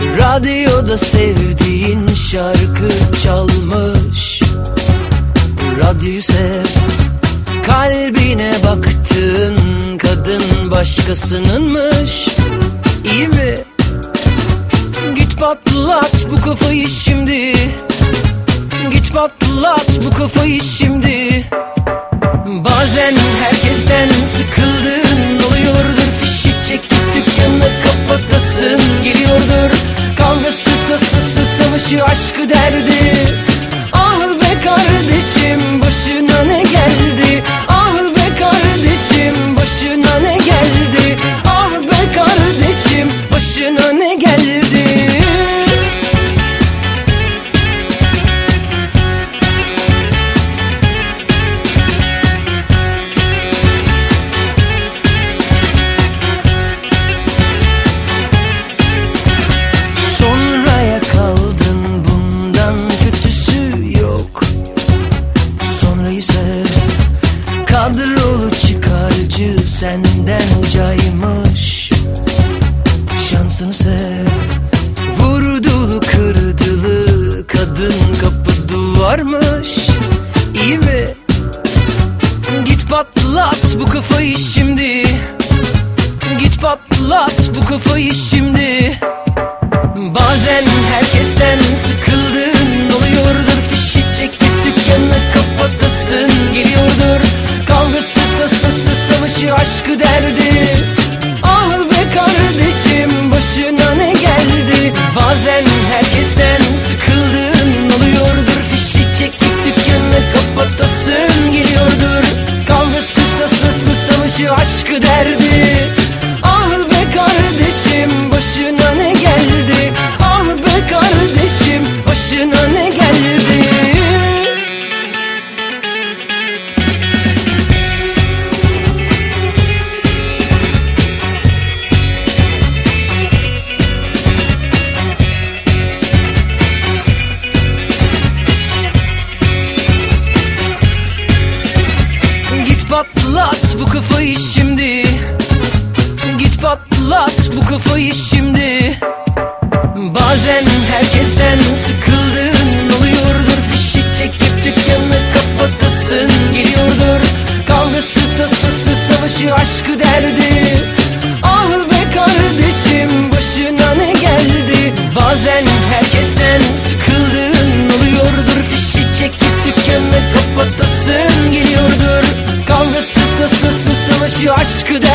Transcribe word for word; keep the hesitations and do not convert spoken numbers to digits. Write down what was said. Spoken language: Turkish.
Radyoda sevdiğin şarkı çalmış. Radyoyu sev. Kalbine baktın, kadın başkasınınmış. İyi mi? Git patlat bu kafayı şimdi. Git patlat bu kafayı şimdi. Bazen herkesten sıkıldın oluyordur. Fişi çekip dükkanı kapatasın geliyordur. Kavgası, tasası, savaşı, aşkı, derdi. Ah be kardeşim, başına ne geldi? Ah be kardeşim, başına ne geldi? Ah be kardeşim, başına ne geldi? Kadrolu çıkarcı senden caymış. Şansını sev. Vurdulu kırdılı kadın kapı duvarmış. İyi mi? Git patlat bu kafayı şimdi. Git patlat bu kafayı şimdi. Bazen herkesten sıkıldın oluyordur. Fişi çekip dükkanı kapatasın geliyordur. Kavgası, tasası, savaşı, aşkı, derdi. Ah be kardeşim, başına ne geldi? Bazen herkesten sıkıldın oluyordur. Fişi çekip dükkanı kapatasın geliyordur. Kavgası, tasası, savaşı, aşkı, derdi. Ah be kardeşim, başına ne geldi? Ah be kardeşim, başına ne geldi? Git patlat bu kafayı şimdi. Git patlat bu kafayı şimdi. Bazen herkesten sıkıldın oluyordur. Fişi çekip dükkanı kapatasın geliyordur. Kavgası, tasası, savaşı, aşkı, derdi. Ah be kardeşim, başına ne geldi? Bazen herkesten sıkıldın oluyordur. Fişi çekip dükkanı kapatasın geliyordur. Kavgası, tasası, savaşı, aşkı, derdi.